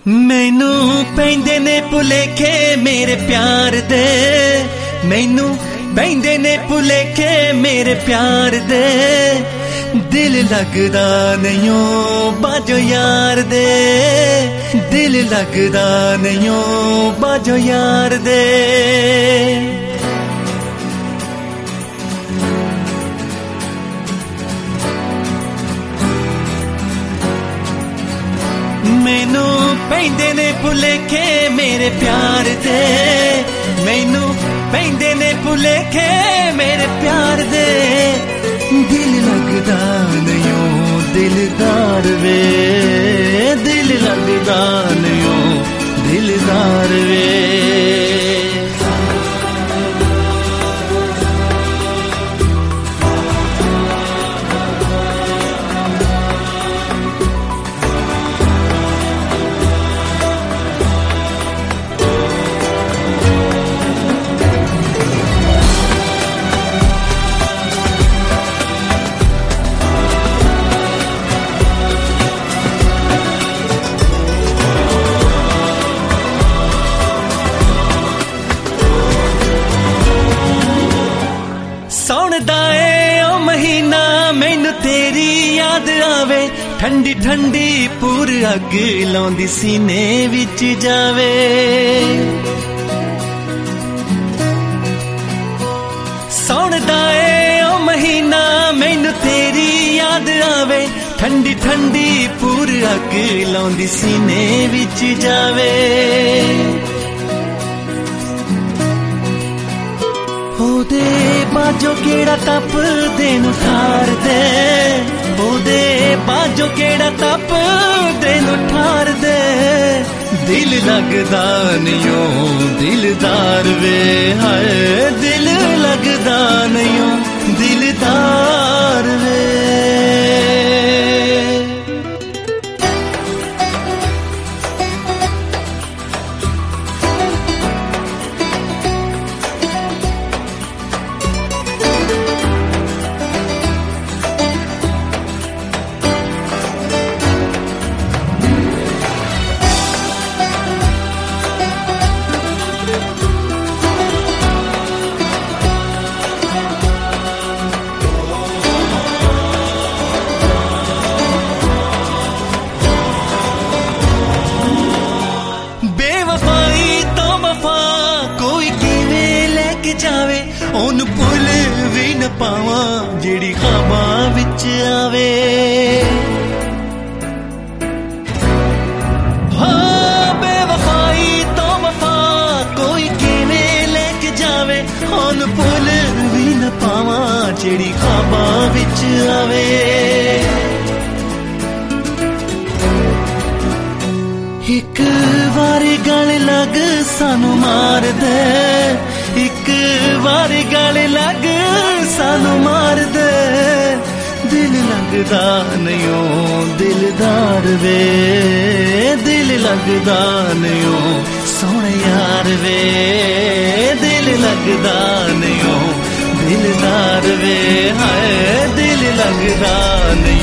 मैनू पैंदे ने भुलेखे मेरे प्यार दे, मैनू पैंदे ने भुलेखे मेरे प्यार दे। दिल लगदा नहीं बाजो यार दे, दिल लगदा नहीं बाजो यार दे। मैनू पैंदे ने भुलेखे मेरे प्यार दे, मैनू पैंदे ने भुलेखे मेरे प्यार दे। दिल लगदा नहीं दिलदार वे, दिल लगदा नहीं दिलदार वे। सौंदा ए ओ महीना मैनू तेरी याद आवे, ठंडी ठंडी पूर अग लौंदी सीने विच जावे। सौंदा ए ओ महीना मैनू तेरी याद आवे, ठंडी ठंडी पूर अग लौंदी सीने विच जावे। ओदे बाजो केड़ा तप देनू ठार दे, ओदे बाजो केड़ा तप देनू ठार दे। दिल लगदा नहीं दिलदार वे, हाय दिल लगदा नहीं दिलदार वे। जावे ओनू भुल भी न पावा जेड़ी ख्वाबां विच आवे। हाँ बेवफाई तो वफा कोई किवें लेके जावे, ओनू भुल भी न पावा जेड़ी ख्वाबां विच आवे। एक बारी गल लग सानू मार दे, एक बारी गल लग सानू मार दे। दिल लगदा नहीं दिलदार वे, दिल लगदा नहीं सोहणे यार वे। दिल लगदा नहीं दिलदार वे, हाय दिल लगदा नहीं